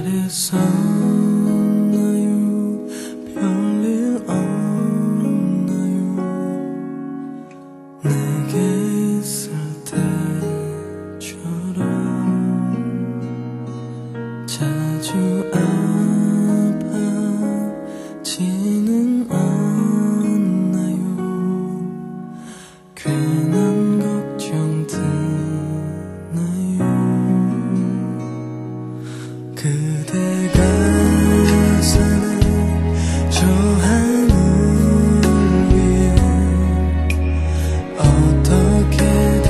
있었나요? 별일 없나요? 내게 있을 때처럼 자주 아파지는 않나요? 괜한 걱정 드나요? 그대가 사는 저 하늘 위에 어떻게들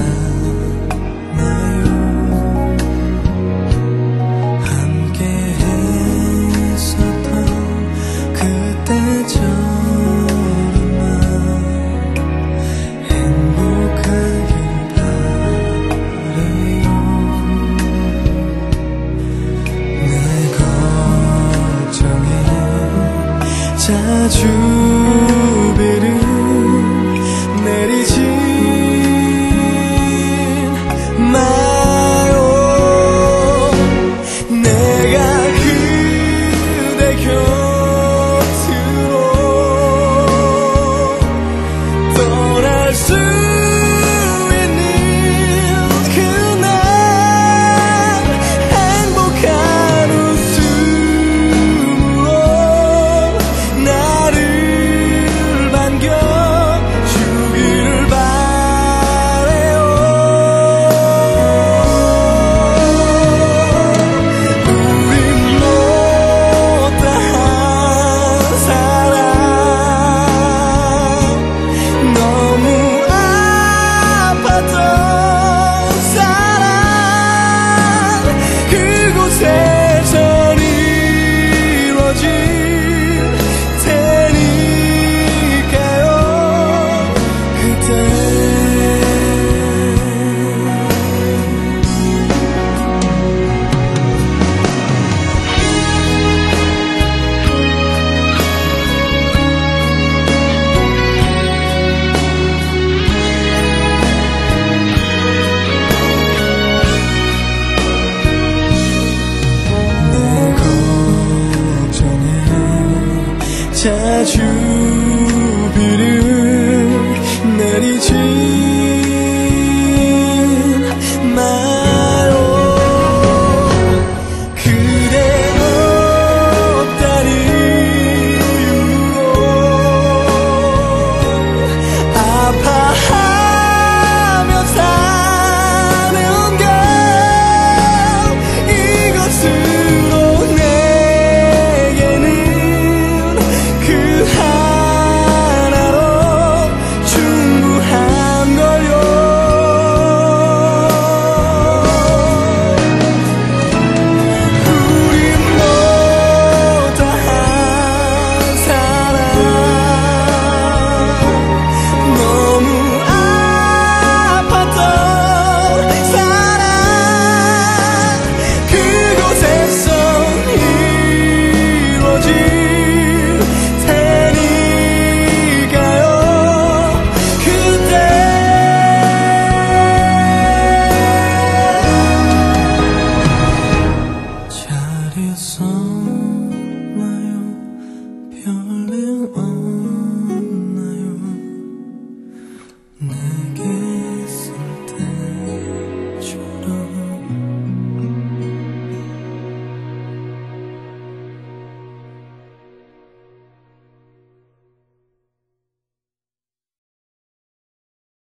사나요? 함께 했었던 그때처럼만 행복하길 바래요. 자주 비를 내리지 마요. 내가 그대 곁으로 떠날 수 있는 그날 행복한 웃음으로 나를 반겨주기를 바래요. 우린 못다한 사랑, 너무 아팠던 사랑, 그곳에서 이루어진 테니까요. 그때 내 걱정에 자주 비를 내리지 마요. 그대 없다는 이유로 아파하며 사는 걸 이것으로 내게는 그 하나로 충분한 걸요. 우리 못다한 사랑, 너무 아팠던 사랑, 그곳에서 이루어질 테니까요. 그때 잘 있었나요?